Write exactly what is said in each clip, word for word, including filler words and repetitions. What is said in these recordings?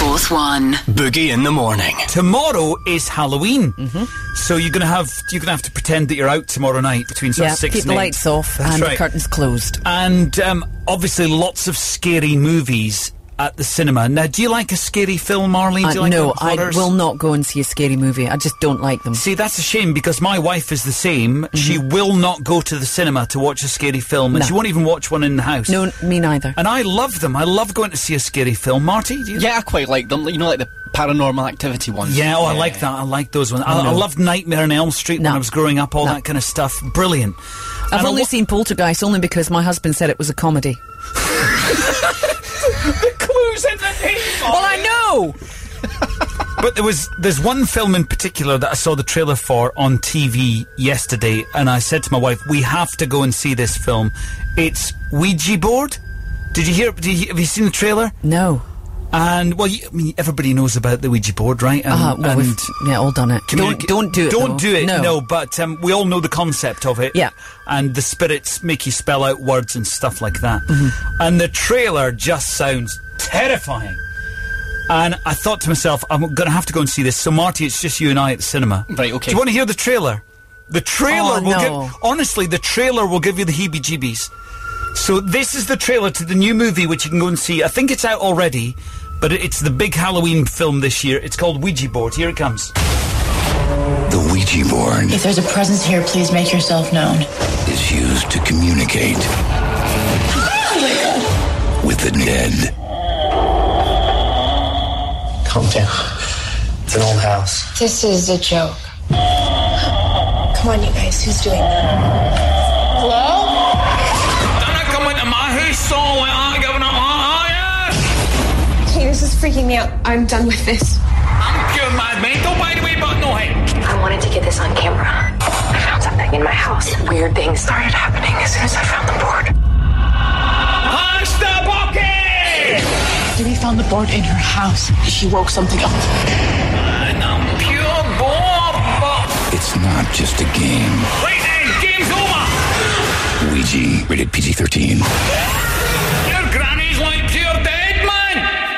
Fourth One. Boogie in the morning. Tomorrow is Halloween. Mm-hmm. So you're going to have you're going to have to pretend that you're out tomorrow night between sort Yeah, of six keep and the eight. lights off That's and right. the curtains closed. And um, obviously lots of scary movies at the cinema. Now, do you like a scary film, Marlene? Uh, Do you like no, I horrors? will not go and see a scary movie. I just don't like them. See, that's a shame because my wife is the same. Mm-hmm. She will not go to the cinema to watch a scary film, and No. she won't even watch one in the house. No, me neither. And I love them. I love going to see a scary film. Marty, do you? Yeah, I quite like them. You know, like the Paranormal Activity ones. Yeah, oh, I like that. I like those ones. I, I loved Nightmare on Elm Street No. when I was growing up, all No. that kind of stuff. Brilliant. I've And I only wa- seen Poltergeist only because my husband said it was a comedy. the clues in the name. Well, I know! But there was there's one film in particular that I saw the trailer for on T V yesterday, and I said to my wife, "We have to go and see this film." It's Ouija Board. Did you hear? Did you, have you seen the trailer? No. And well, you, I mean, everybody knows about the Ouija board, right? And, Uh, well, and we've yeah, all done it. Don't, communica- don't do it, Don't though. do it. No. No, but um, we all know the concept of it. Yeah. And the spirits make you spell out words and stuff like that. Mm-hmm. And the trailer just sounds terrifying. And I thought to myself, I'm going to have to go and see this. So, Marty, it's just you and I at the cinema. Right, okay. Do you want to hear the trailer? The trailer Oh, will no. give... Honestly, the trailer will give you the heebie-jeebies. So this is the trailer to the new movie, which you can go and see. I think it's out already, but it- it's the big Halloween film this year. It's called Ouija Board. Here it comes. The Ouija board If there's a presence here, please make yourself known. is used to communicate with the dead. Calm down. It's an old house. This is a joke. Come on, you guys. Who's doing that? Hello? Okay, this is freaking me out. I'm done with this. I wanted to get this on camera. I found something in my house. Weird things started happening as soon as I found the board. We found the board in her house. She woke something up. It's not just a game. Ouija, rated P G thirteen. Your granny's like pure dead, man!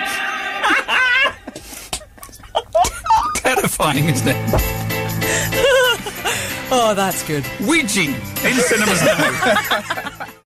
Terrifying, isn't it? Oh, that's good. Ouija in cinemas now.